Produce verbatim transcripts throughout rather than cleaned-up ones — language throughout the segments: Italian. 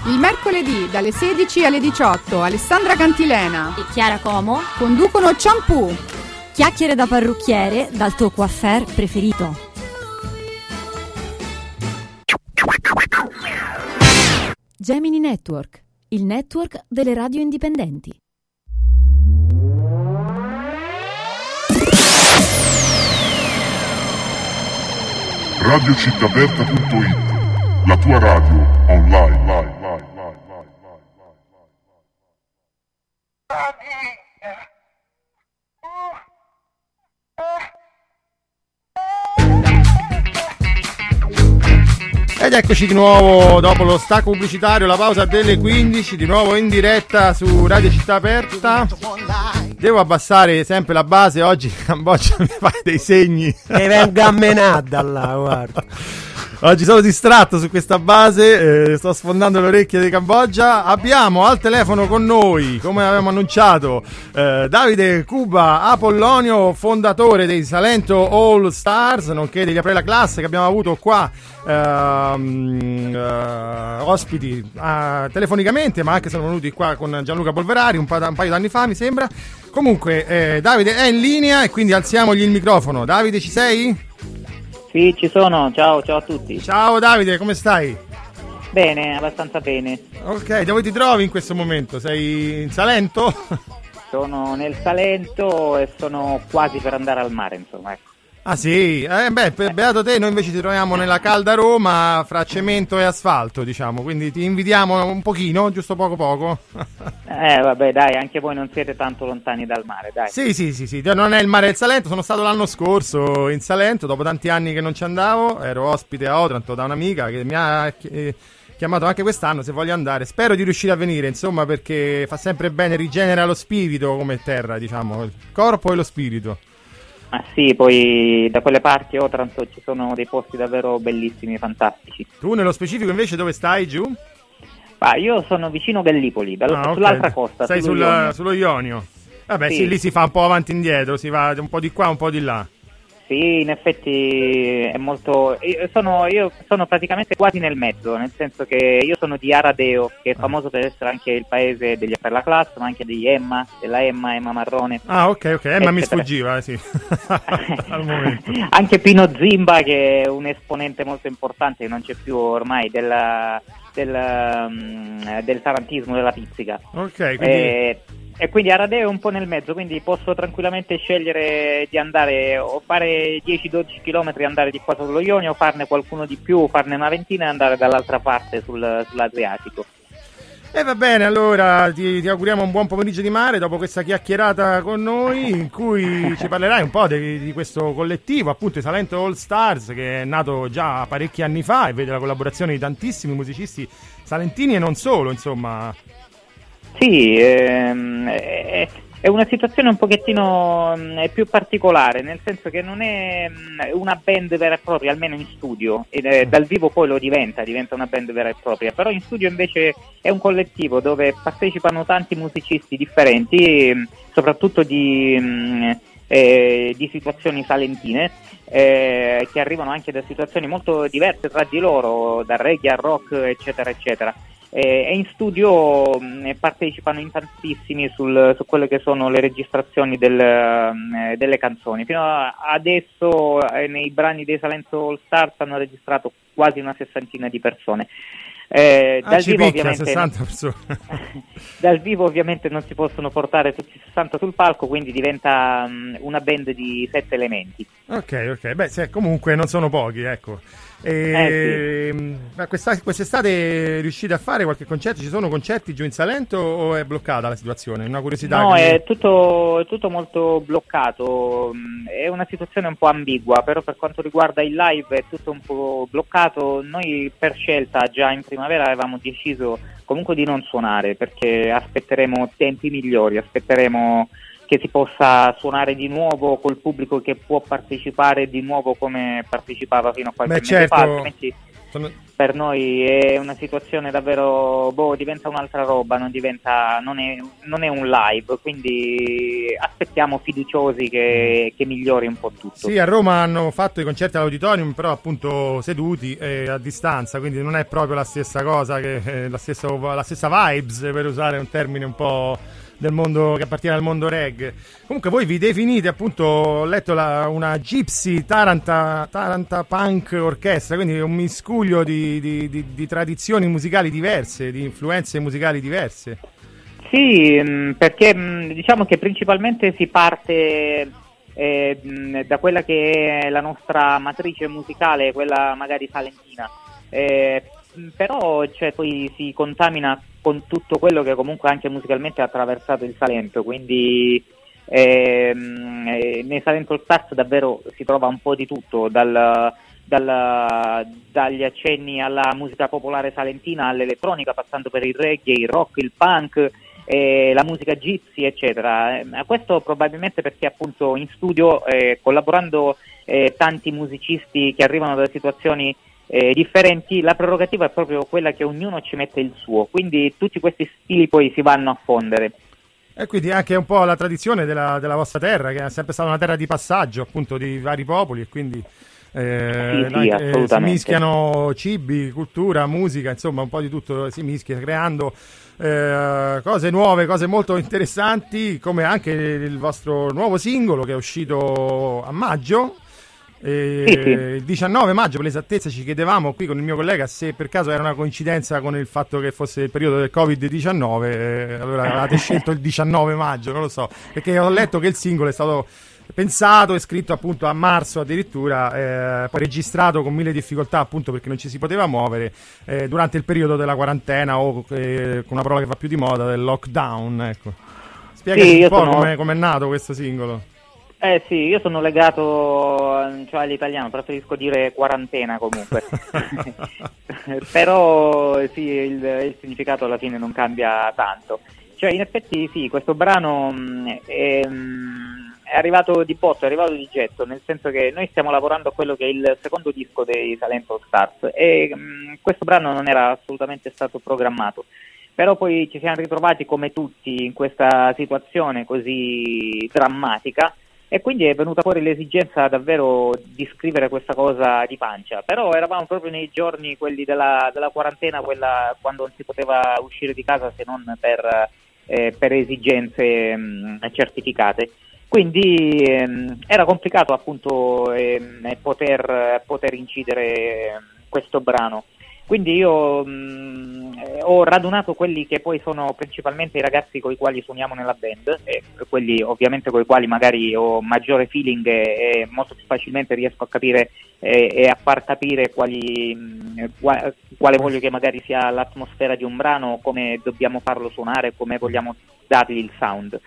Il mercoledì dalle sedici alle diciotto Alessandra Cantilena e Chiara Como conducono Ciampù. Chiacchiere da parrucchiere dal tuo coiffeur preferito. Gemini Network, il network delle radio indipendenti. radio città aperta punto it, la tua radio online. Live, live, live, live, live. Ed eccoci di nuovo dopo lo stacco pubblicitario, la pausa delle quindici, di nuovo in diretta su Radio Città Aperta. Devo abbassare sempre la base, oggi in Cambogia mi fai dei segni. E venga a menada là, guarda. Oggi sono distratto su questa base, eh, sto sfondando le orecchie di Cambogia. Abbiamo al telefono con noi, come avevamo annunciato, eh, Davide Cuba Apollonio, fondatore dei Salento All Stars, nonché degli Aprella Class, che abbiamo avuto qua ehm, eh, ospiti eh, telefonicamente, ma anche sono venuti qua con Gianluca Polverari un, pa- un paio d'anni fa, mi sembra. Comunque eh, Davide è in linea e quindi alziamogli il microfono. Davide, ci sei? Sì, ci sono, ciao, ciao a tutti. Ciao Davide, come stai? Bene, abbastanza bene. Ok, dove ti trovi in questo momento? Sei in Salento? Sono nel Salento e sono quasi per andare al mare, insomma, ecco. Ah sì? Eh, beh, per beato te, noi invece ci troviamo nella calda Roma, fra cemento e asfalto, diciamo, quindi ti invidiamo un pochino, giusto poco poco. Eh, vabbè, dai, anche voi non siete tanto lontani dal mare, dai. Sì, sì, sì, sì, non è il mare del Salento, sono stato l'anno scorso in Salento, dopo tanti anni che non ci andavo, ero ospite a Otranto da un'amica che mi ha eh, chiamato anche quest'anno se voglio andare. Spero di riuscire a venire, insomma, perché fa sempre bene, rigenera lo spirito come terra, diciamo, il corpo e lo spirito. Ah sì, poi da quelle parti Otranto ci sono dei posti davvero bellissimi e fantastici. Tu nello specifico invece dove stai, giù? Ah, io sono vicino Gallipoli, dallo, ah, okay. sull'altra costa. Stai sullo sul, Ionio. sullo Ionio. Vabbè sì. sì, lì si fa un po' avanti e indietro, si va un po' di qua, un po' di là. Sì, in effetti è molto... Io sono, io sono praticamente quasi nel mezzo, nel senso che io sono di Aradeo, che è famoso per essere anche il paese degli Aprella Class, ma anche degli Emma, della Emma, Emma Marrone. Ah, ok, ok, Emma mi sfuggiva, eh, sì, al momento. Anche Pino Zimba, che è un esponente molto importante, che non c'è più ormai, della, del, um, del tarantismo, della pizzica. Ok, quindi... Eh, E quindi Aradeo è un po' nel mezzo, quindi posso tranquillamente scegliere di andare o fare dieci dodici chilometri, andare di qua sullo Ionio, o farne qualcuno di più, farne una ventina e andare dall'altra parte sul, sull'Adriatico. E va bene, allora ti, ti auguriamo un buon pomeriggio di mare dopo questa chiacchierata con noi, in cui ci parlerai un po' di, di questo collettivo, appunto i Salento All Stars, che è nato già parecchi anni fa e vede la collaborazione di tantissimi musicisti salentini e non solo, insomma. Sì, ehm, è, è una situazione un pochettino mh, più particolare, nel senso che non è mh, una band vera e propria, almeno in studio, ed, eh, dal vivo poi lo diventa, diventa una band vera e propria, però in studio invece è un collettivo dove partecipano tanti musicisti differenti, mh, soprattutto di, mh, eh, di situazioni salentine, eh, che arrivano anche da situazioni molto diverse tra di loro, dal reggae al rock, eccetera, eccetera. E in studio mh, partecipano in tantissimi sul, su quelle che sono le registrazioni del, mh, delle canzoni. Fino a adesso eh, nei brani dei Salento All Stars hanno registrato quasi una sessantina di persone. Eh, ah, dal, ci vivo, picchia, ovviamente, sessanta persone. Dal vivo ovviamente non si possono portare tutti i sessanta sul palco, quindi diventa mh, una band di sette elementi. Ok, ok, beh, se, comunque non sono pochi, ecco. E, eh, sì. Ma questa, quest'estate riuscite a fare qualche concerto? Ci sono concerti giù in Salento o è bloccata la situazione? Una curiosità. No, che... è tutto, è tutto molto bloccato, è una situazione un po' ambigua, però per quanto riguarda il live è tutto un po' bloccato. Noi per scelta già in primavera avevamo deciso comunque di non suonare, perché aspetteremo tempi migliori, aspetteremo che si possa suonare di nuovo col pubblico che può partecipare di nuovo come partecipava fino a qualche Beh, mese certo. fa, altrimenti Sono... per noi è una situazione davvero, boh, diventa un'altra roba, non diventa, non è, non è un live, quindi aspettiamo fiduciosi che, che migliori un po' tutto. Sì, a Roma hanno fatto i concerti all'auditorium, però appunto seduti e a distanza, quindi non è proprio la stessa cosa, che eh, la, stessa, la stessa vibes, per usare un termine un po' del mondo che appartiene al mondo reggae. Comunque voi vi definite, appunto, ho letto la, una Gypsy Taranta, Taranta Punk Orchestra, quindi un miscuglio di, di, di, di tradizioni musicali diverse, di influenze musicali diverse. Sì, perché diciamo che principalmente si parte eh, da quella che è la nostra matrice musicale, quella magari salentina, eh, però cioè, poi si contamina con tutto quello che comunque anche musicalmente ha attraversato il Salento, quindi ehm, eh, nei Salento All Stars davvero si trova un po' di tutto, dal, dal, dagli accenni alla musica popolare salentina all'elettronica, passando per il reggae, il rock, il punk, eh, la musica gypsy, eccetera. Eh, questo probabilmente perché appunto in studio, eh, collaborando eh, tanti musicisti che arrivano da situazioni Eh, differenti, la prerogativa è proprio quella che ognuno ci mette il suo, quindi tutti questi stili poi si vanno a fondere. E quindi anche un po' la tradizione della, della vostra terra, che è sempre stata una terra di passaggio appunto di vari popoli, e quindi eh, sì, sì, eh, si mischiano cibi, cultura, musica, insomma un po' di tutto si mischia, creando eh, cose nuove, cose molto interessanti, come anche il vostro nuovo singolo che è uscito a maggio. E sì, sì. Il diciannove maggio, per l'esattezza, ci chiedevamo qui con il mio collega se per caso era una coincidenza con il fatto che fosse il periodo del covid diciannove, eh, allora avevate scelto il diciannove maggio, non lo so, perché ho letto che il singolo è stato pensato e scritto appunto a marzo addirittura, eh, poi registrato con mille difficoltà appunto perché non ci si poteva muovere eh, durante il periodo della quarantena, o eh, con una parola che fa più di moda, del lockdown, ecco. Spiegaci sì, un po' sono... come è nato questo singolo. Eh sì, io sono legato, cioè, all'italiano, preferisco dire quarantena comunque, però sì, il, il significato alla fine non cambia tanto. Cioè in effetti sì, questo brano mh, è, mh, è arrivato di botto, è arrivato di getto, nel senso che noi stiamo lavorando a quello che è il secondo disco dei Salento All Stars e mh, questo brano non era assolutamente stato programmato. Però poi ci siamo ritrovati come tutti in questa situazione così drammatica, e quindi è venuta fuori l'esigenza davvero di scrivere questa cosa di pancia. Però eravamo proprio nei giorni quelli della, della quarantena, quella quando non si poteva uscire di casa se non per, eh, per esigenze mh, certificate. Quindi ehm, era complicato appunto ehm, poter, poter incidere questo brano. Quindi io mh, ho radunato quelli che poi sono principalmente i ragazzi con i quali suoniamo nella band, e quelli ovviamente con i quali magari ho maggiore feeling e, e molto più facilmente riesco a capire e, e a far capire quali, mh, quale, quale voglio che magari sia l'atmosfera di un brano, come dobbiamo farlo suonare, come vogliamo dargli il sound.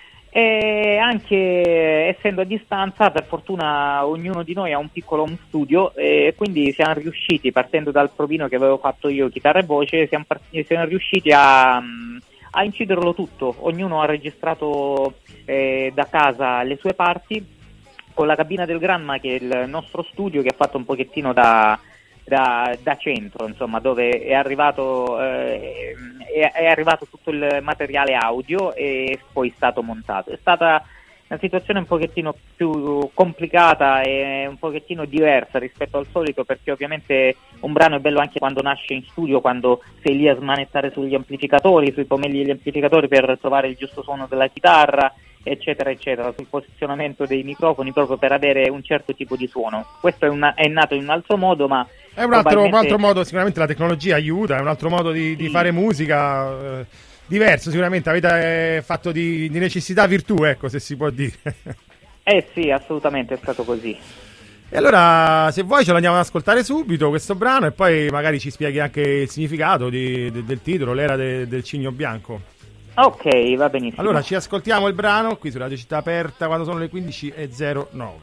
E anche essendo a distanza, per fortuna ognuno di noi ha un piccolo home studio, e quindi siamo riusciti, partendo dal provino che avevo fatto io, chitarra e voce, siamo, part- siamo riusciti a, a inciderlo tutto. Ognuno ha registrato eh, da casa le sue parti, con la cabina del Granma, che è il nostro studio, che ha fatto un pochettino da Da, da centro, insomma, dove è arrivato eh, è, è arrivato tutto il materiale audio e poi è stato montato. È stata una situazione un pochettino più complicata e un pochettino diversa rispetto al solito, perché ovviamente un brano è bello anche quando nasce in studio, quando sei lì a smanettare sugli amplificatori, sui pomelli degli amplificatori per trovare il giusto suono della chitarra, eccetera eccetera, sul posizionamento dei microfoni, proprio per avere un certo tipo di suono. Questo è, una, è nato in un altro modo, ma è un altro, probabilmente... un altro modo, sicuramente la tecnologia aiuta, è un altro modo di, di sì. fare musica eh, diverso, sicuramente avete eh, fatto di, di necessità virtù, ecco, se si può dire. Eh sì, assolutamente è stato così. E allora, se vuoi, ce lo andiamo ad ascoltare subito questo brano, e poi magari ci spieghi anche il significato di, de, del titolo, l'era de, del cigno bianco. Ok, va benissimo. Allora ci ascoltiamo il brano qui su Radio Città Aperta quando sono le quindici e zero nove.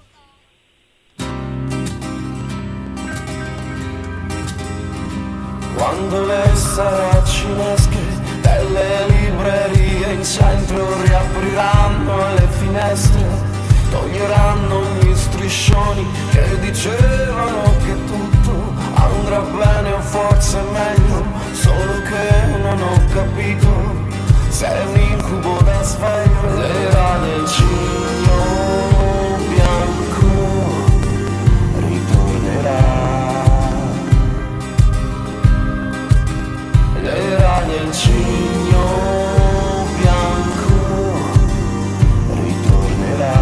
Quando le saracinesche delle librerie in centro riapriranno le finestre, toglieranno gli striscioni che dicevano che tutto andrà sei un incubo da sveglio, l'era del cigno bianco ritornerà, l'era del cigno bianco ritornerà.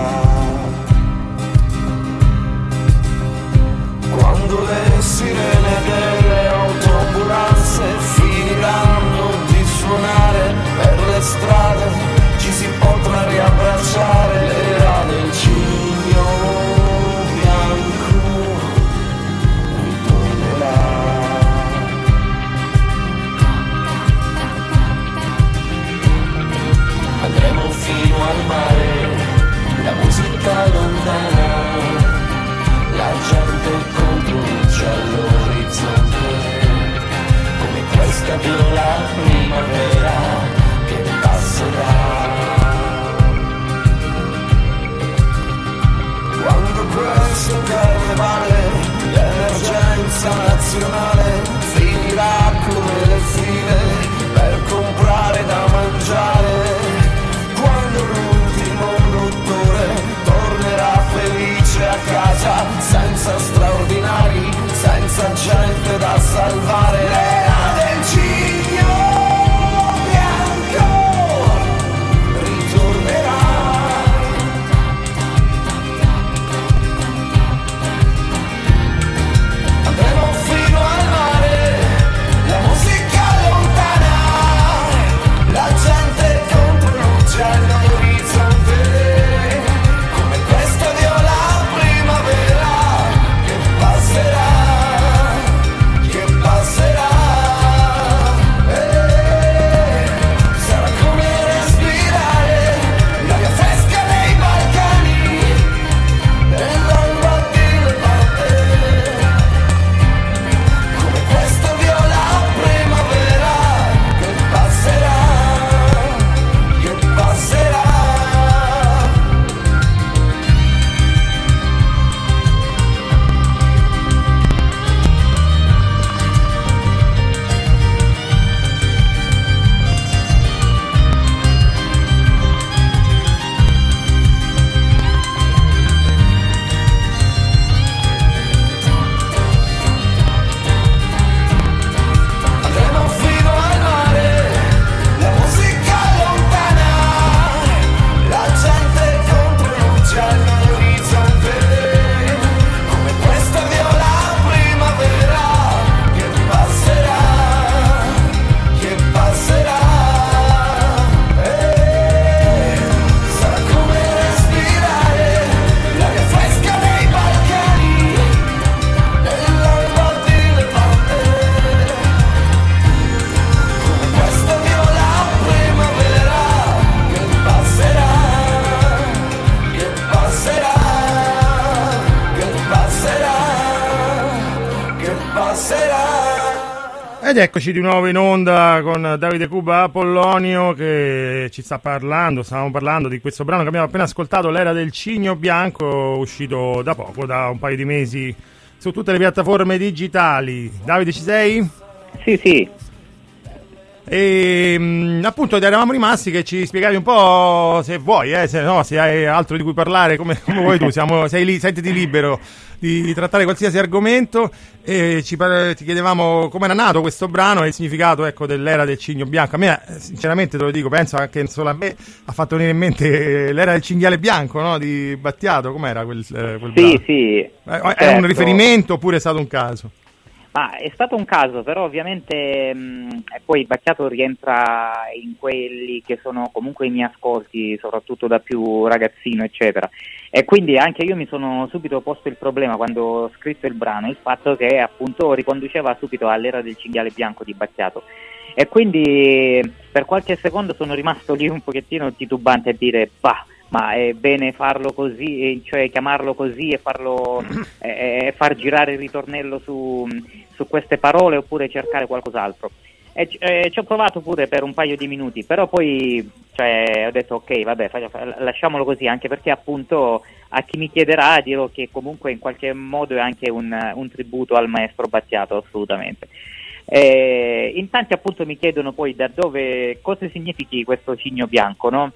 Quando le sirene delle autoambulanze finiranno di suonare per le strade, ci si potrà riabbracciare, l'era del cigno bianco ritornerà. Andremo fino al mare, la musica lontana, la gente conduce all'orizzonte, come questa viola primavera che passerà. Quando questo carnevale, l'emergenza nazionale finirà come le file per comprare da mangiare, quando l'ultimo dottore tornerà felice a casa, senza straordinari, senza gente da salvare, l'era del cigno bianco ritornerà. Andremo fino al mare, la musica lontana, la gente contro luce all'orizzonte, come questa viola primavera che passerà, che passerà. Eh, sarà come respirare l'aria fresca dei Balcani, nell'alba di Levante, come questa viola primavera che passerà, che passerà. Andremo fino al mare, la musica lontana, la gente contro luce all'orizzonte, come questa viola primavera che passerà, che passerà. Eh, sarà come respirare l'aria fresca dei Balcani, nell'alba di Levante, come questa viola primavera che passerà, che passerà, che passerà, che passerà. Ed eccoci di nuovo in onda con Davide Cuba Apollonio che ci sta parlando, stavamo parlando di questo brano che abbiamo appena ascoltato, l'era del cigno bianco, uscito da poco, da un paio di mesi, su tutte le piattaforme digitali. Davide, ci sei? Sì, sì. E mh, appunto eravamo rimasti che ci spiegavi un po', se vuoi, eh, se no, se hai altro di cui parlare, come, come vuoi tu, siamo, sei lì, sentiti libero di, di trattare qualsiasi argomento. E ci, par- ti chiedevamo come era nato questo brano e il significato, ecco, dell'era del cigno bianco. A me, sinceramente, te lo dico, penso anche solo a me ha fatto venire in mente l'era del cinghiale bianco, no? Di Battiato. Com'era quel, eh, quel Sì, brano? sì. Eh, È certo. un riferimento oppure è stato un caso? Ma è stato un caso, però ovviamente mh, e poi Battiato rientra in quelli che sono comunque i miei ascolti, soprattutto da più ragazzino, eccetera. E quindi anche io mi sono subito posto il problema quando ho scritto il brano, il fatto che appunto riconduceva subito all'era del cinghiale bianco di Battiato. E quindi per qualche secondo sono rimasto lì un pochettino titubante a dire bah, ma è bene farlo così, cioè chiamarlo così e farlo e far girare il ritornello su, su queste parole, oppure cercare qualcos'altro. E, e ci ho provato pure per un paio di minuti, però poi cioè, ho detto ok, vabbè, lasciamolo così, anche perché appunto a chi mi chiederà dirò che comunque in qualche modo è anche un, un tributo al maestro Battiato, assolutamente. Eh, in tanti appunto mi chiedono poi da dove, cosa significhi questo cigno bianco, no?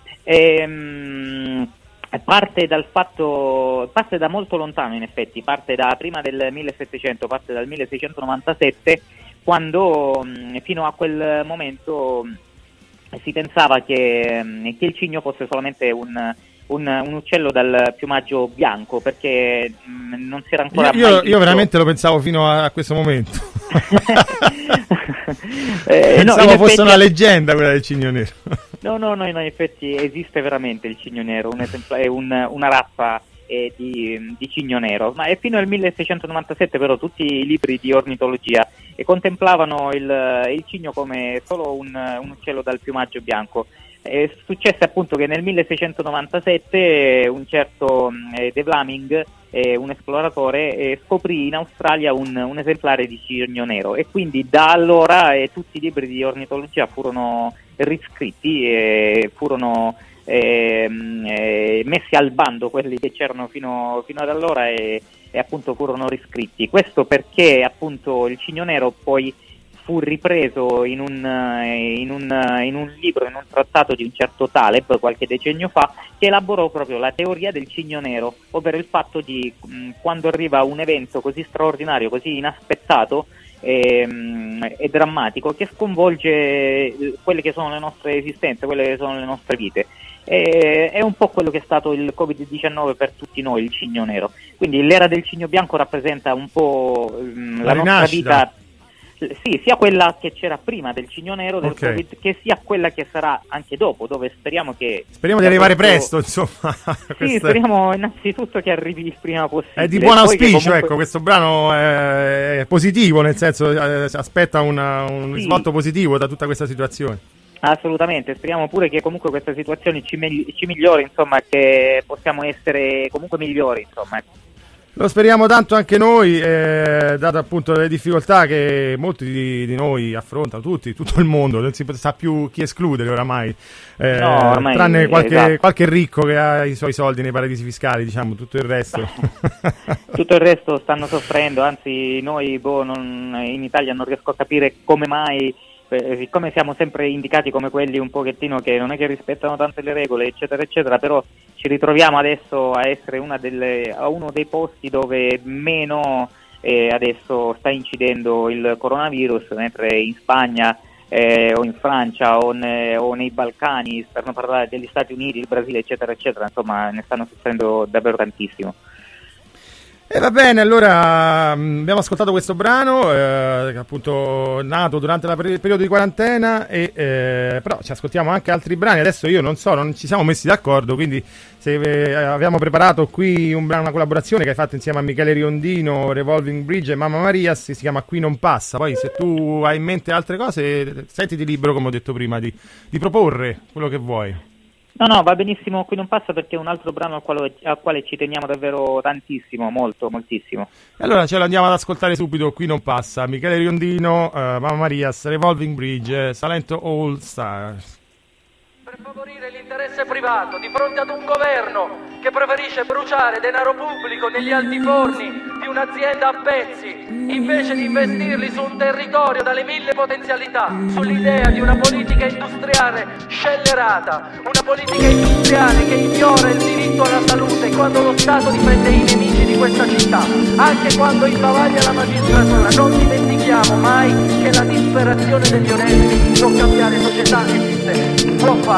Ehm, parte dal fatto, parte da molto lontano in effetti, parte da prima del millesettecento, parte dal milleseicentonovantasette, quando mh, fino a quel momento mh, si pensava che, mh, che il cigno fosse solamente un Un, un uccello dal piumaggio bianco, perché mh, non si era ancora io, mai io, visto. io veramente lo pensavo fino a, a questo momento. eh, no, pensavo fosse effetti... una leggenda quella del cigno nero. no no no, in effetti esiste veramente il cigno nero, un esempio, un, una razza eh, di, di cigno nero, ma è fino al milleseicentonovantasette però tutti i libri di ornitologia e contemplavano il, il cigno come solo un, un uccello dal piumaggio bianco. È successo appunto che nel milleseicentonovantasette un certo eh, De Vlaming, eh, un esploratore, eh, scoprì in Australia un, un esemplare di cigno nero e quindi da allora eh, tutti i libri di ornitologia furono riscritti e furono eh, eh, messi al bando quelli che c'erano fino, fino ad allora e, e appunto furono riscritti. Questo perché appunto il cigno nero poi fu ripreso in un, in, un, in un libro, in un trattato di un certo Taleb qualche decennio fa, che elaborò proprio la teoria del cigno nero, ovvero il fatto di mh, quando arriva un evento così straordinario, così inaspettato e, mh, e drammatico, che sconvolge quelle che sono le nostre esistenze, quelle che sono le nostre vite. E, è un po' quello che è stato il covid diciannove per tutti noi, il cigno nero. Quindi l'era del cigno bianco rappresenta un po' mh, la, la nostra vita. Sì, sia quella che c'era prima del cigno nero del okay. Covid, che sia quella che sarà anche dopo, dove speriamo che... Speriamo di arrivare questo... presto, insomma. Sì, queste... speriamo innanzitutto che arrivi il prima possibile. È di buon auspicio, comunque... ecco, questo brano è positivo, nel senso eh, aspetta una, un sì. risvolto positivo da tutta questa situazione. Assolutamente, speriamo pure che comunque questa situazione ci, me- ci migliori, insomma, che possiamo essere comunque migliori, insomma. Lo speriamo tanto anche noi, eh, date appunto le difficoltà che molti di, di noi affrontano, tutti, tutto il mondo, non si sa più chi escludere oramai, eh, no, ormai tranne qualche, esatto. qualche ricco che ha i suoi soldi nei paradisi fiscali, diciamo, tutto il resto. Tutto il resto stanno soffrendo, anzi noi boh, non, in Italia non riesco a capire come mai, eh, siccome siamo sempre indicati come quelli un pochettino che non è che rispettano tante le regole, eccetera, eccetera, però ci ritroviamo adesso a essere una delle, a uno dei posti dove meno eh, adesso sta incidendo il coronavirus, mentre in Spagna eh, o in Francia o, ne, o nei Balcani, per non parlare degli Stati Uniti, il Brasile, eccetera, eccetera, insomma ne stanno soffrendo davvero tantissimo. E va bene, allora mh, abbiamo ascoltato questo brano, eh, che appunto nato durante la per- il periodo di quarantena, e, eh, però ci ascoltiamo anche altri brani. Adesso io non so, non ci siamo messi d'accordo, quindi se eh, abbiamo preparato qui un brano, una collaborazione che hai fatto insieme a Michele Riondino, Revolving Bridge e Mamma Maria, si chiama Qui non passa. Poi se tu hai in mente altre cose, sentiti libero, come ho detto prima, di, di proporre quello che vuoi. No, no, va benissimo, Qui non passa, perché è un altro brano al quale, al quale ci teniamo davvero tantissimo, molto, moltissimo. E allora ce lo andiamo ad ascoltare subito, Qui non passa, Michele Riondino, uh, Mamma Marias, Revolving Bridge, Salento All Stars. Per favorire l'interesse privato di fronte ad un governo che preferisce bruciare denaro pubblico negli altiforni di un'azienda a pezzi, invece di investirli su un territorio dalle mille potenzialità, sull'idea di una politica industriale scellerata, una politica industriale che ignora il diritto alla salute quando lo Stato difende i nemici di questa città, anche quando imbavaglia la magistratura. Non dimentichiamo mai che la disperazione degli onesti può cambiare società e sistemi, può farlo.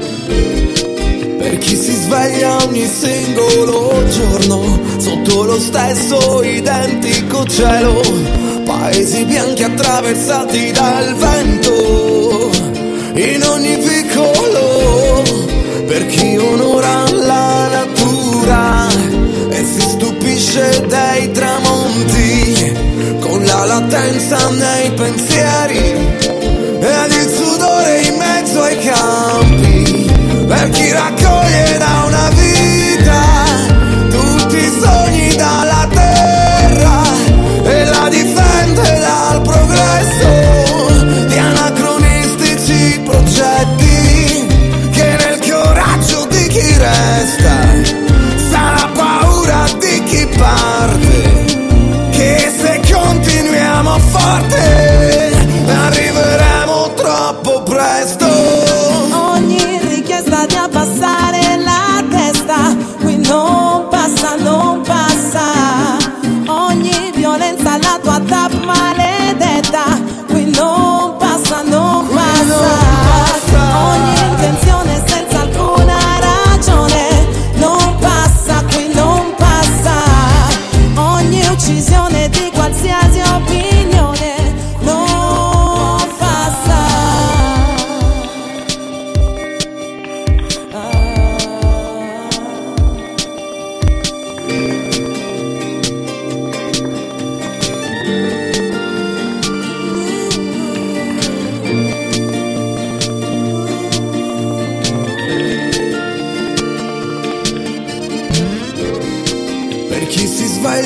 Per chi si sveglia ogni singolo giorno sotto lo stesso identico cielo, paesi bianchi attraversati dal vento in ogni vicolo, per chi onora la natura e si stupisce dei tramonti con la latenza nei pensieri ed il sudore in mezzo ai campi, per chi raccoglie da una vita tutti i sogni dalla terra e la difende dal progresso di anacronistici progetti, che nel coraggio di chi resta sta la paura di chi parte, che se continuiamo forte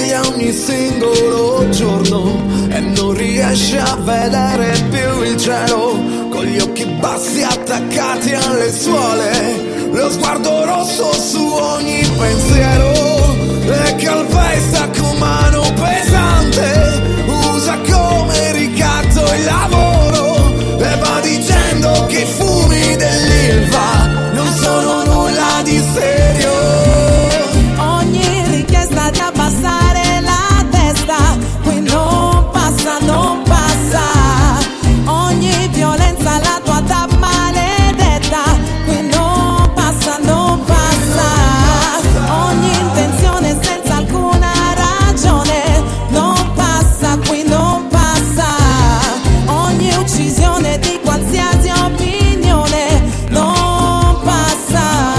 sveglia ogni singolo giorno e non riesce a vedere più il cielo, con gli occhi bassi attaccati alle suole, lo sguardo rosso su ogni pensiero, e calpesta con mano pesante, usa come ricatto il lavoro e va dicendo che i fumi dell'Ilva non sono nulla di serio. Ogni richiesta di abbassare la testa qui non passa, non passa. Ogni violenza la tua età maledetta qui non passa, non passa. Ogni intenzione senza alcuna ragione non passa, qui non passa. Ogni uccisione di qualsiasi opinione non passa.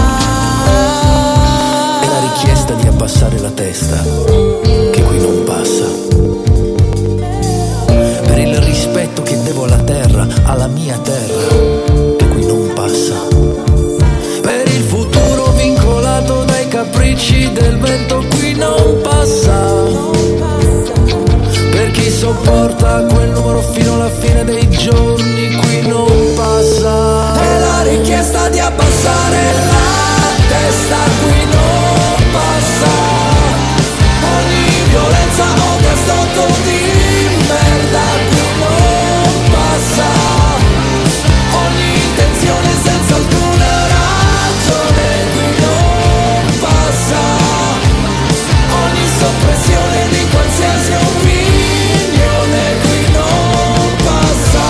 È la richiesta di abbassare la testa che qui non passa. Per il rispetto che devo alla terra, alla mia terra, che qui non passa. Per il futuro vincolato dai capricci del vento, qui non passa. Per chi sopporta quel numero fino alla fine dei giorni, qui non passa. È la richiesta di abbassare la testa, qui non passa. Ogni violenza o gasdotto di merda qui non passa. Ogni intenzione senza alcuna ragione qui non passa. Ogni soppressione di qualsiasi opinione qui non passa.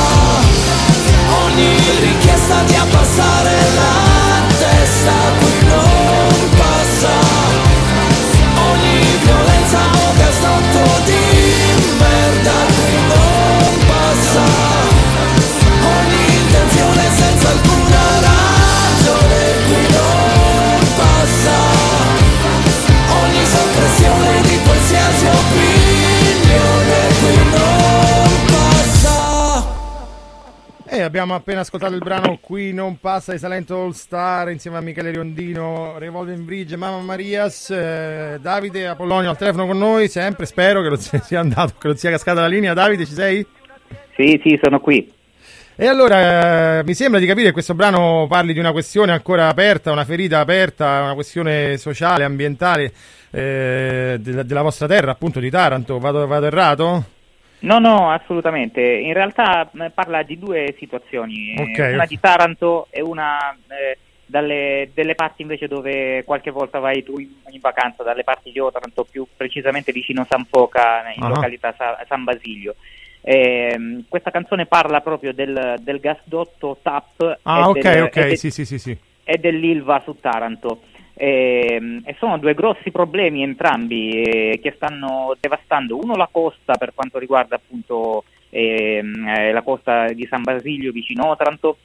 Ogni richiesta di abbassare la testa qui non passa. Ogni violenza o gasdotto di merda qui non passa. Ogni intenzione senza alcuna ragione qui non passa. Ogni soppressione di qualsiasi opinione qui non passa. E abbiamo appena ascoltato il brano Qui non passa di Salento All Star insieme a Michele Riondino, Revolving Bridge, Mamma Marias. eh, Davide Apollonio al telefono con noi, sempre, spero che non sia andato, che non sia cascata la linea. Davide, ci sei? Sì, sì, sono qui. E allora eh, mi sembra di capire che questo brano parli di una questione ancora aperta, una ferita aperta, una questione sociale, ambientale eh, della, della vostra terra, appunto di Taranto. Vado, vado errato? No, no, assolutamente. In realtà eh, parla di due situazioni, Ok, eh, una ok. di Taranto e una eh, dalle delle parti invece dove qualche volta vai tu in, in vacanza, dalle parti di Otranto, più precisamente vicino San Foca, in Ah. località Sa- San Basilio. Eh, questa canzone parla proprio del, del gasdotto T A P Ah, e, ok, del, ok, e, de- sì, sì, sì, sì. e dell'Ilva su Taranto. Eh, e sono due grossi problemi entrambi eh, che stanno devastando, uno la costa per quanto riguarda appunto ehm, eh, la costa di San Basilio vicino Otranto,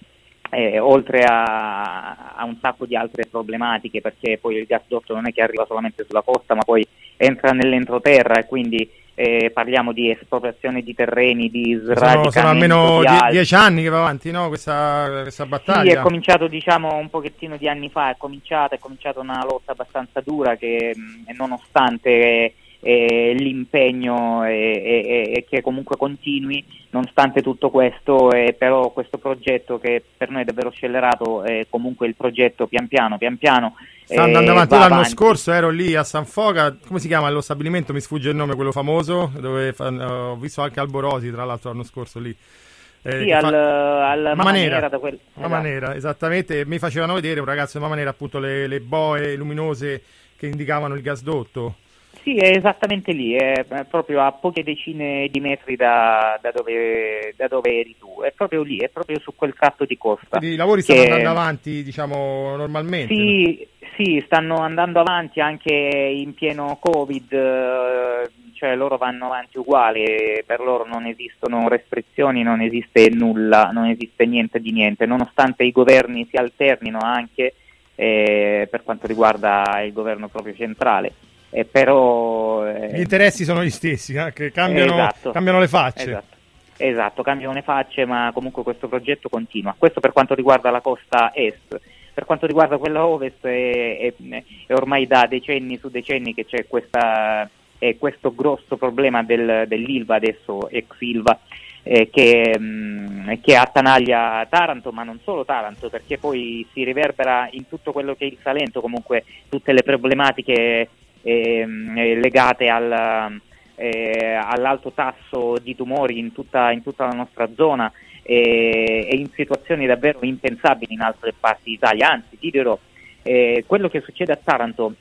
eh, oltre a, a un sacco di altre problematiche, perché poi il gasdotto non è che arriva solamente sulla costa ma poi entra nell'entroterra, e quindi eh, parliamo di espropriazione di terreni, di sradicamento Sono, sono almeno di die- altri. dieci anni che va avanti, no? Questa, questa Sì, battaglia. è cominciato diciamo un pochettino di anni fa, è cominciata, è cominciata una lotta abbastanza dura che mh, nonostante eh, l'impegno e, e, e che comunque continui, nonostante tutto questo, eh, però questo progetto che per noi è davvero scellerato, è comunque il progetto pian piano, pian piano Sta andando eh, avanti. va Io l'anno avanti. scorso ero lì a San Foca, come si chiama lo stabilimento? Mi sfugge il nome, quello famoso, dove fa- ho visto anche Alborosi, tra l'altro, l'anno scorso lì. Eh, Sì, che al, fa- al Mamma Mamma Nera. Nera, da quel... Mamma esatto. Nera, esattamente. E mi facevano vedere un ragazzo di Mamma Nera, appunto, le, le boe luminose che indicavano il gasdotto. Sì, è esattamente lì, è è proprio a poche decine di metri da, da, dove, da dove eri tu, è proprio lì, è proprio su quel tratto di costa. Quindi i lavori che- stanno andando avanti, diciamo, normalmente. Sì, sì, stanno andando avanti anche in pieno Covid, eh, cioè loro vanno avanti uguali, per loro non esistono restrizioni, non esiste nulla, non esiste niente di niente, nonostante i governi si alternino anche eh, per quanto riguarda il governo proprio centrale. Eh, però eh, Gli interessi sono gli stessi, eh, che cambiano, esatto. cambiano le facce. Esatto. Esatto, cambiano le facce, ma comunque questo progetto continua. Questo per quanto riguarda la costa est. Per quanto riguarda quella ovest è, è, è ormai da decenni su decenni che c'è questa è questo grosso problema del, dell'Ilva, adesso ex Ilva, eh, che, mh, che attanaglia Taranto, ma non solo Taranto, perché poi si riverbera in tutto quello che è il Salento, comunque tutte le problematiche eh, legate al, eh, all'alto tasso di tumori in tutta, in tutta la nostra zona e, e in situazioni davvero impensabili in altre parti d'Italia. Anzi, ti dirò, eh, quello che succede a Taranto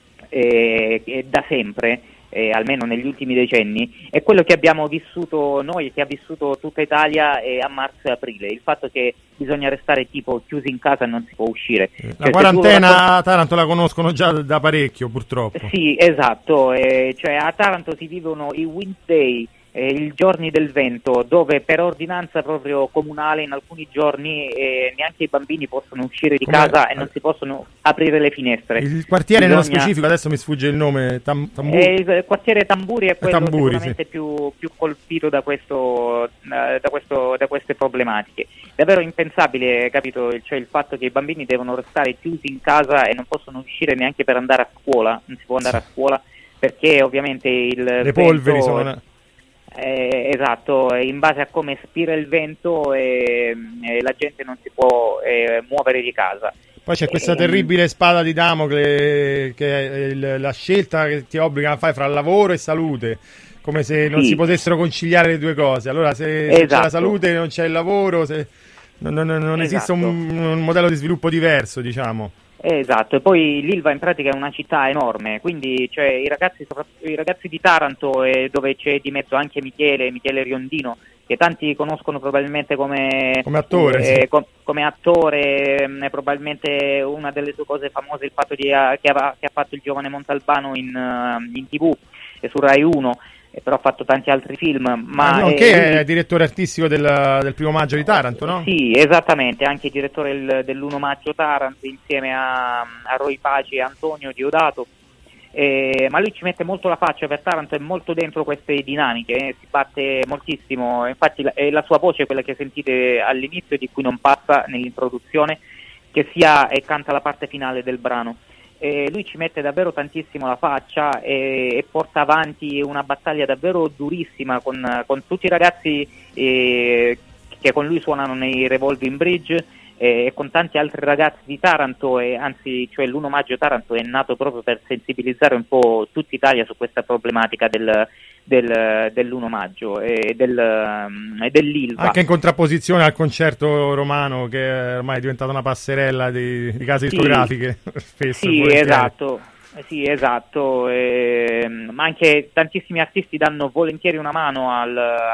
eh, è da sempre, Eh, almeno negli ultimi decenni, è quello che abbiamo vissuto noi, che ha vissuto tutta Italia eh, a marzo e aprile, il fatto che bisogna restare tipo chiusi in casa e non si può uscire. La cioè, quarantena raccont- a Taranto la conoscono già da parecchio, purtroppo. Sì, esatto, eh, cioè a Taranto si vivono i wind day, eh, i giorni del vento, dove per ordinanza proprio comunale in alcuni giorni eh, neanche i bambini possono uscire di Come- casa e non si possono aprire le finestre. Il quartiere nello Bisogna- specifico, adesso mi sfugge il nome, Tam- Tamburi. Eh, il quartiere Tamburi è quello Tamburi, sicuramente più, più colpito da, questo, eh, da, questo, da queste problematiche. Davvero impensabile, capito? Cioè il fatto che i bambini devono restare chiusi in casa e non possono uscire neanche per andare a scuola, non si può andare a scuola perché ovviamente il Le polveri vento- sono... eh, esatto, in base a come spira il vento eh, eh, la gente non si può eh, muovere di casa. Poi c'è questa Eh, terribile spada di Damocle, che è il- la scelta che ti obbliga a fare fra lavoro e salute, come se non Sì. si potessero conciliare le due cose. Allora se, se c'è la Esatto. salute non c'è il lavoro, se, non, non- non esiste Esatto. un, un modello di sviluppo diverso, diciamo. Esatto, e poi l'Ilva in pratica è una città enorme, quindi cioè, i ragazzi soprattutto i ragazzi di Taranto, eh, dove c'è di mezzo anche Michele, Michele Riondino, che tanti conoscono probabilmente come, Come attore, eh, sì. co- come attore, mh, probabilmente una delle sue cose famose è il fatto di, eh, che, ha, che ha fatto il giovane Montalbano in, eh, in tivù e su Rai uno, eh, però ha fatto tanti altri film. Ma Ah, nonché eh, lui- è direttore artistico del, del Primo Maggio di Taranto, no? Sì, esattamente, anche direttore del, dell'Uno Maggio Taranto insieme a, a Roy Paci e Antonio Diodato. Eh, ma lui ci mette molto la faccia per Taranto, è molto dentro queste dinamiche, eh, si batte moltissimo, infatti la, è la sua voce quella che sentite all'inizio e di cui non passa nell'introduzione, che sia e canta la parte finale del brano. Eh, lui ci mette davvero tantissimo la faccia e, e porta avanti una battaglia davvero durissima con, con tutti i ragazzi eh, che con lui suonano nei Revolving Bridge e con tanti altri ragazzi di Taranto, e anzi cioè l'Uno Maggio Taranto è nato proprio per sensibilizzare un po' tutta Italia su questa problematica del, del, dell'Uno Maggio e del, um, dell'Ilva. Anche in contrapposizione al concerto romano, che ormai è diventata una passerella di, di case Sì. discografiche. Spesso e Sì, volentieri. esatto. Eh, Sì, esatto, ehm, ma anche tantissimi artisti danno volentieri una mano al,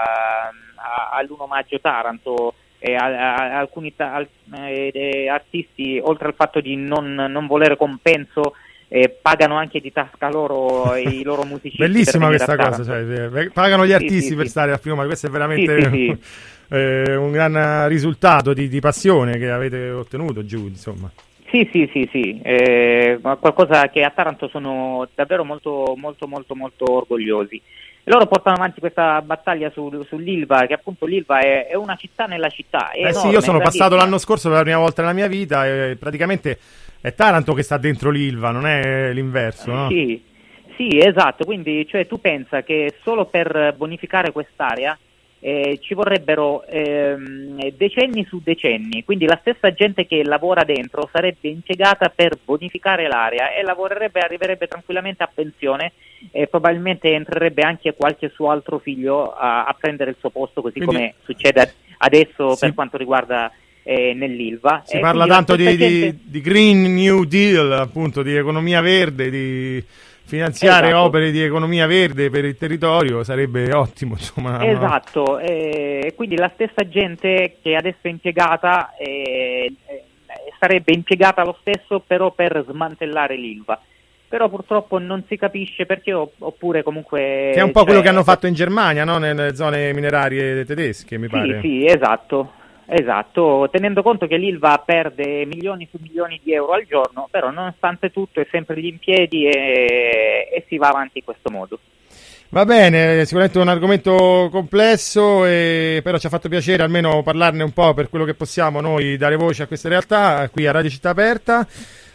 a- all'Uno Maggio Taranto, e a, a- alcuni ta- al- eh, eh, artisti, oltre al fatto di non, non volere compenso, eh, pagano anche di tasca loro i loro musicisti. Bellissima per venire questa a cosa, Taranto. cioè, eh, pagano gli Sì, artisti sì, per sì. stare al Primo Maggio, questo è veramente Sì, sì, eh, un gran risultato di, di passione che avete ottenuto giù, insomma. Sì, sì, sì, sì, eh, ma qualcosa che a Taranto sono davvero molto, molto, molto, molto orgogliosi. E loro portano avanti questa battaglia su, sull'Ilva, che appunto l'Ilva è, è una città nella città. È Eh sì, enorme, io sono è passato grandissima. l'anno scorso per la prima volta nella mia vita e praticamente è Taranto che sta dentro l'Ilva, non è l'inverso, no? Sì, sì, esatto, quindi cioè, tu pensa che solo per bonificare quest'area eh, ci vorrebbero ehm, decenni su decenni, quindi la stessa gente che lavora dentro sarebbe impiegata per bonificare l'area e lavorerebbe, arriverebbe tranquillamente a pensione e probabilmente entrerebbe anche qualche suo altro figlio a, a prendere il suo posto, così Quindi- come succede ad- adesso Sì. per quanto riguarda eh, nell'Ilva. Si E parla quindi la tanto di, stessa di- gente- di Green New Deal, appunto, di economia verde, di finanziare Esatto. opere di economia verde per il territorio, sarebbe ottimo, insomma. Esatto, e quindi la stessa gente che adesso è impiegata eh, eh, sarebbe impiegata lo stesso però per smantellare l'Ilva. Però purtroppo non si capisce perché, opp- oppure comunque... Che è un po' cioè, quello che hanno fatto in Germania, no? Nelle zone minerarie tedesche, mi Sì, pare. sì, esatto. Esatto, tenendo conto che l'Ilva perde milioni su milioni di euro al giorno, però nonostante tutto è sempre lì in piedi e, e si va avanti in questo modo. Va bene, sicuramente è un argomento complesso, e però ci ha fatto piacere almeno parlarne un po' per quello che possiamo noi dare voce a queste realtà qui a Radio Città Aperta.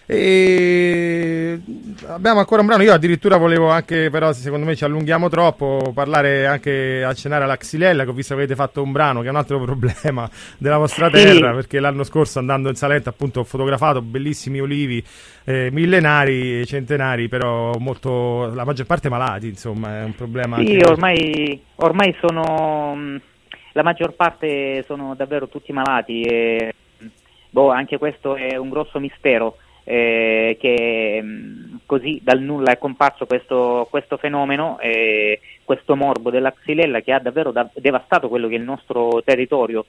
E abbiamo ancora un brano. Io addirittura volevo anche, però secondo me ci allunghiamo troppo, parlare anche, accennare alla Xylella, che ho visto che avete fatto un brano che è un altro problema della vostra terra, perché l'anno scorso andando in Salento appunto ho fotografato bellissimi olivi eh, millenari, centenari, però molto, la maggior parte malati, insomma è un problema. Sì, anche ormai, ormai sono, la maggior parte sono davvero tutti malati e boh, anche questo è un grosso mistero. Eh, che mh, così dal nulla è comparso questo, questo fenomeno, eh, questo morbo della Xylella che ha davvero da- devastato quello che è il nostro territorio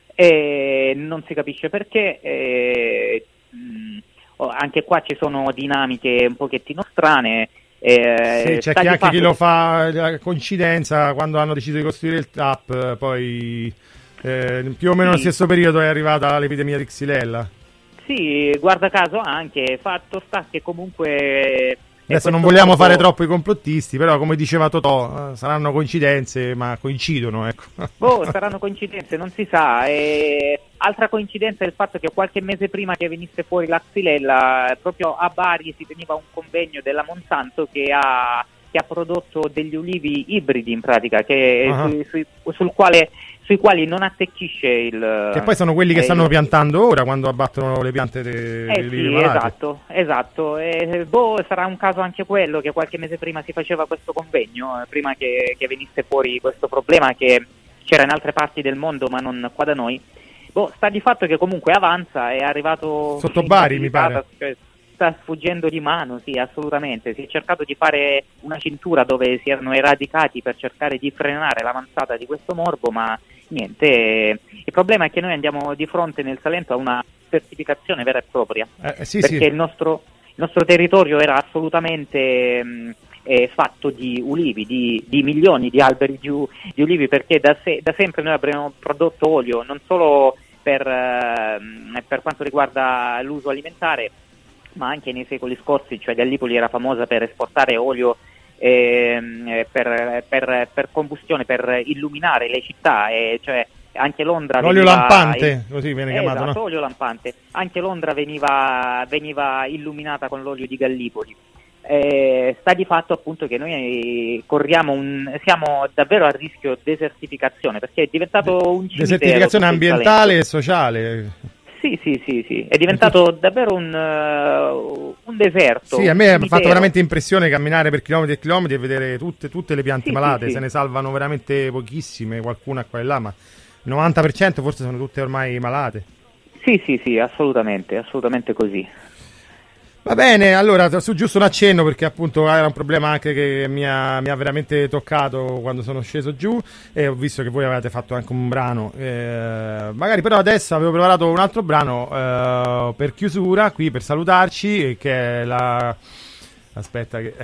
e non si capisce perché. Eh, mh, anche qua ci sono dinamiche un pochettino strane. Eh, sì, c'è chi anche chi lo fa la coincidenza quando hanno deciso di costruire il T A P, poi eh, più o meno sì. Nello stesso periodo è arrivata l'epidemia di Xylella. Sì, guarda caso anche, fatto sta che comunque... Adesso non vogliamo fare troppo i complottisti, però come diceva Totò, eh, saranno coincidenze, ma coincidono, ecco. Boh, saranno coincidenze, non si sa. E... Altra coincidenza è il fatto che qualche mese prima che venisse fuori la Xylella, proprio a Bari si teneva un convegno della Monsanto che ha, che ha prodotto degli ulivi ibridi in pratica, che, uh-huh. sui, sui, sul quale... sui quali non attecchisce il... Che poi sono quelli che eh, stanno il... piantando ora quando abbattono le piante de... Eh sì, esatto, esatto. E, boh, sarà un caso anche quello che qualche mese prima si faceva questo convegno, eh, prima che, che venisse fuori questo problema che c'era in altre parti del mondo ma non qua da noi. Boh, sta di fatto che comunque avanza, è arrivato... Sotto Bari, mi pare. Cioè, sta sfuggendo di mano, sì, assolutamente. Si è cercato di fare una cintura dove si erano eradicati per cercare di frenare l'avanzata di questo morbo, ma niente. Il problema è che noi andiamo di fronte nel Salento a una certificazione vera e propria, eh, sì, perché sì. Il, nostro, il nostro territorio era assolutamente mh, eh, fatto di ulivi, di, di milioni di alberi di, di ulivi, perché da, se, da sempre noi abbiamo prodotto olio, non solo per, eh, per quanto riguarda l'uso alimentare, ma anche nei secoli scorsi, cioè Gallipoli era famosa per esportare olio eh, per, per, per combustione, per illuminare le città, e cioè anche Londra l'olio veniva, lampante, così viene chiamato, esatto, no? olio lampante. Anche Londra veniva, veniva illuminata con l'olio di Gallipoli. Eh, sta di fatto appunto che noi corriamo un, siamo davvero a rischio desertificazione, perché è diventato un cimitero. Desertificazione ambientale e sociale. Sì, sì, sì, sì, è diventato davvero un, uh, un deserto. Sì, a me ha cimitero. fatto veramente impressione camminare per chilometri e chilometri e vedere tutte, tutte le piante sì, malate, sì, sì. Se ne salvano veramente pochissime, qualcuna qua e là, ma il novanta per cento forse sono tutte ormai malate. Sì, sì, sì, assolutamente, assolutamente così. Va bene, allora su giusto un accenno, perché appunto era un problema anche che mi ha, mi ha veramente toccato quando sono sceso giù, e ho visto che voi avevate fatto anche un brano, eh, magari però adesso avevo preparato un altro brano eh, per chiusura qui, per salutarci, che è la... Aspetta che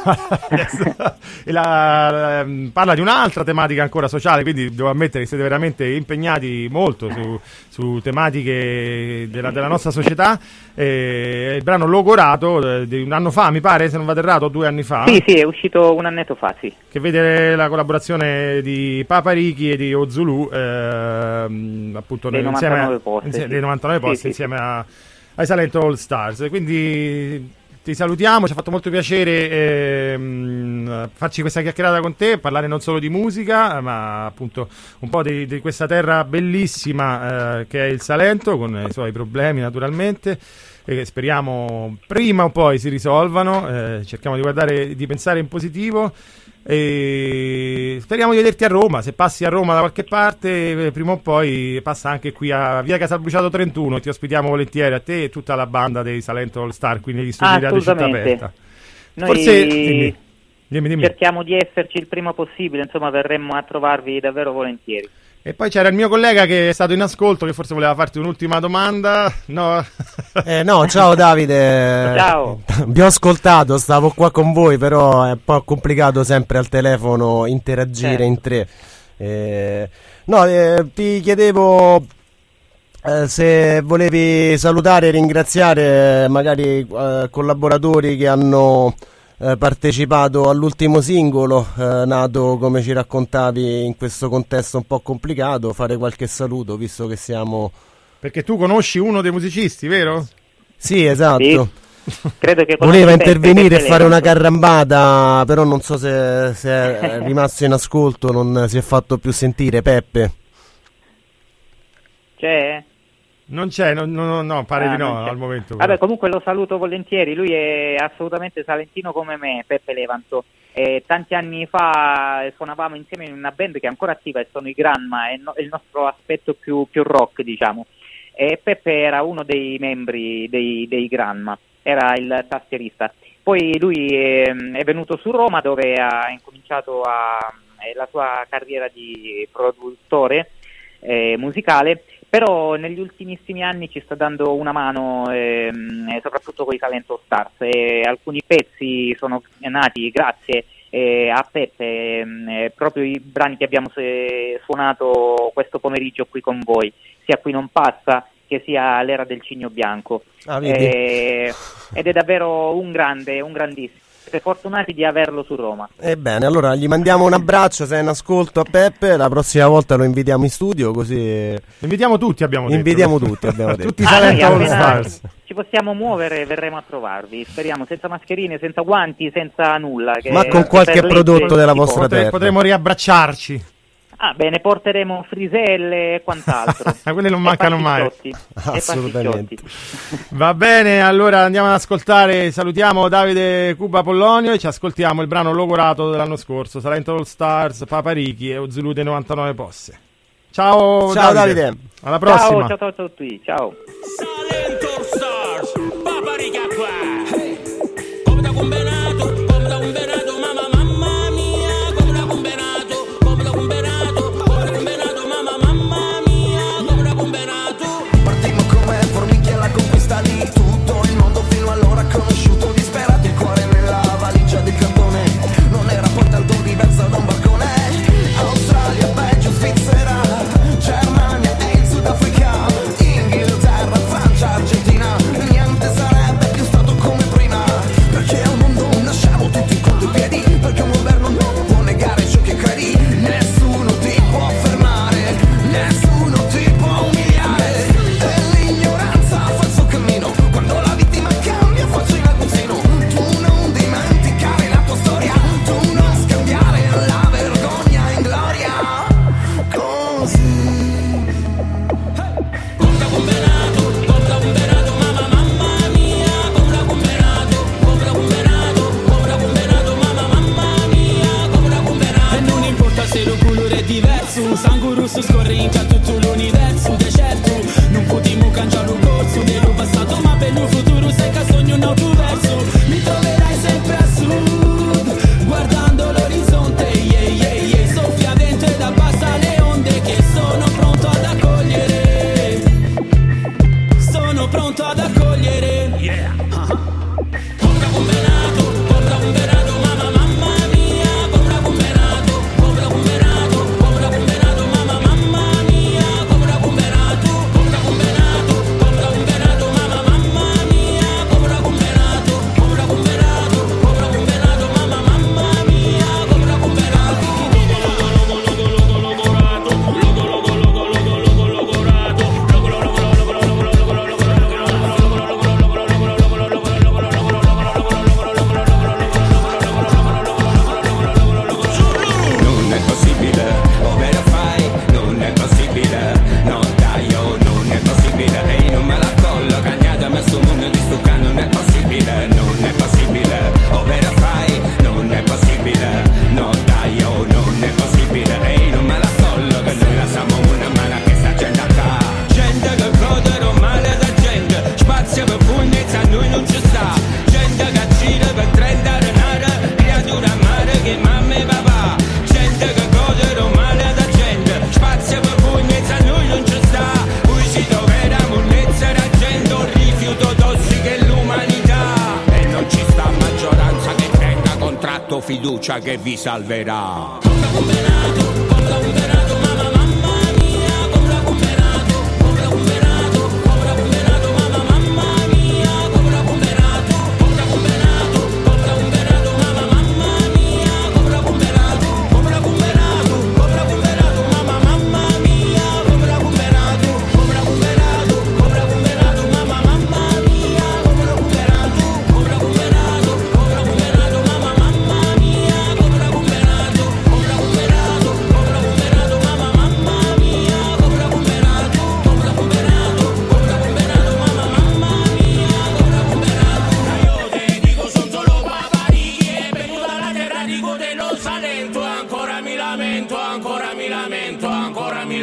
la, la, parla di un'altra tematica ancora sociale, quindi devo ammettere che siete veramente impegnati molto su, su tematiche della, della nostra società. Eh, il brano Logorato eh, di un anno fa, mi pare, se non vado errato, due anni fa. Sì, sì, è uscito un annetto fa, sì. Che vede la collaborazione di Paparichi e di Ozulu, eh, appunto dei nel, novantanove insieme, posti, insieme, sì. dei novantanove posti, sì, insieme sì. A, ai Salento All Stars. Quindi ti salutiamo, ci ha fatto molto piacere ehm, farci questa chiacchierata con te, parlare non solo di musica, ma appunto un po' di, di questa terra bellissima eh, che è il Salento, con i suoi problemi naturalmente, e che speriamo prima o poi si risolvano. Eh, cerchiamo di guardare, di pensare in positivo, e speriamo di vederti a Roma. Se passi a Roma da qualche parte, prima o poi passa anche qui a via Casalbruciato trentuno, ti ospitiamo volentieri, a te e tutta la banda dei Salento All Star, quindi gli studi di Radio Città Aperta. Noi Forse dimmi, dimmi, dimmi. cerchiamo di esserci il prima possibile, insomma verremmo a trovarvi davvero volentieri. E poi c'era il mio collega che è stato in ascolto, che forse voleva farti un'ultima domanda. No, eh, no, ciao Davide. Ciao. Vi ho ascoltato, stavo qua con voi, però è un po' complicato sempre al telefono interagire certo. in tre. Eh, no, eh, ti chiedevo eh, se volevi salutare e ringraziare magari eh, collaboratori che hanno Eh, partecipato all'ultimo singolo eh, nato, come ci raccontavi, in questo contesto un po' complicato, fare qualche saluto visto che siamo... Perché tu conosci uno dei musicisti, vero? Sì, esatto. Sì. Credo che voleva conosci intervenire Peppe e fare una Levanto. carrambata, però non so se, se è rimasto in ascolto, non si è fatto più sentire. Peppe? C'è? Non c'è, no, no, no pare Ah, di no non c'è. al momento. Vabbè, comunque lo saluto volentieri, lui è assolutamente salentino come me, Peppe Levanto. E tanti anni fa suonavamo insieme in una band che è ancora attiva e sono i Granma, è, no, è il nostro aspetto più, più rock, diciamo. E Peppe era uno dei membri dei, dei Granma, era il tastierista. Poi lui è, è venuto su Roma, dove ha incominciato a, la sua carriera di produttore eh, musicale, però negli ultimissimi anni ci sta dando una mano ehm, soprattutto con i Talent All Stars, e alcuni pezzi sono nati grazie eh, a Peppe, ehm, proprio i brani che abbiamo se- suonato questo pomeriggio qui con voi, sia Qui non passa che sia L'era del cigno bianco. Ah, vedi? Eh, ed è davvero un grande, un grandissimo. Siete fortunati di averlo su Roma. Ebbene, allora gli mandiamo un abbraccio, se è in ascolto, a Peppe. La prossima volta lo invitiamo in studio, così invitiamo tutti, abbiamo detto. invitiamo tutti, abbiamo detto. Tutti i Ah, Talent noi All appena Stars. ci possiamo muovere, verremo a trovarvi, speriamo, senza mascherine, senza guanti, senza nulla, che Ma con qualche per legge prodotto della si può. vostra Potre- terra. potremo riabbracciarci. Ah, bene, porteremo friselle e quant'altro. Quelli non E mancano mai. pasticchiotti. E Assolutamente. pasticchiotti. Va bene, allora andiamo ad ascoltare, salutiamo Davide Cuba Pollonio e ci ascoltiamo il brano logorato dell'anno scorso, Talent All Stars, Paparichi e Ozulu dei novantanove Posse. Ciao, Ciao, Davide. Davide. Alla prossima. Ciao, ciao, ciao a tutti, ciao. Talent All Stars, Paparica qua. Come da combinato, come da combinato, mamma, mamma mia, come da combinato, come da combinato, come da combinato, mamma, mamma mia, come da combinato. Partimmo come formiche alla conquista di tutto il mondo fino allora conosciuto, disperati il cuore nella valigia del cartone, non era poi tanto diverso da un balcone. Australia, Belgio, Svizzera, Germania e il Sudafrica, Inghilterra, Francia, Argentina, niente sarebbe più stato come prima, perché al mondo nasciamo tutti con due piedi, perché un governo non può negare ciò che credi, nessuno ti può fermare, nessuno ti può umiliare, e l'ignoranza fa il suo cammino, quando la vittima cambia faccia in aguzzino, tu non dimenticare la tua storia, tu non scambiare la vergogna in gloria, così. Come da combinato, come da combinato, mamma, mamma mia, come da combinato, come da combinato, come da combinato, mamma, mamma mia, come da combinato. E non importa se lo colore è diverso, un sangue rosso scorre in tutto l'universo, de certo, non potremo cambiare il corso dello passato, ma per il futuro sai che sogno un altro verso, mi troverai sempre a sud, guardando l'orizzonte, yeah, yeah, yeah, soffia dentro ed abbassa le onde che sono pronto ad accogliere, sono pronto ad accogliere, yeah. Come da combinato, come da combinato, mamma, mamma mia, come da combinato, come da combinato, come da combinato, mamma, mamma mia, come da combinato, come da combinato, come da combinato, mamma, mamma mia, come da combinato, come da combinato, come da combinato, mamma, mamma mia, come da combinato. Non è possibile, oh me lo fai, non è possibile, no dai, oh non è possibile, ehi non me la collo, cagnata ma sto mondo di sto can, non è possibile, non è possibile, oh me lo fai, non è possibile, no dai, oh non è possibile, ehi non me la collo, che noi la siamo una mano che sta gente qua, gente che godono male da gente, spazio per pugnezza a noi non ci sta, gente che gira per trenta denari, creatura amare che mamma e papà, gente che godono male da gente, spazio per pugnezza a noi non ci sta, poi si troverà monnezza da gente, un rifiuto tossico e l'umanità, e non ci sta maggioranza che tenga contratto fiducia che vi salverà. Come da combinato, come da combinato, mamma, mamma mia, come da combinato, come da combinato, come da combinato, mamma, mamma mia, come da combinato, come da combinato, come da combinato, mamma, mamma mia, come da combinato, come da combinato, come da combinato, mamma, mamma mia, come da combinato, come da combinato, come da combinato, mamma, mamma mia, come da combinato.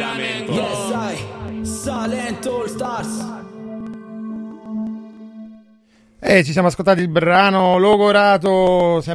lamento. Yes, I, Silent All Stars. Eh, ci siamo ascoltati il brano logorato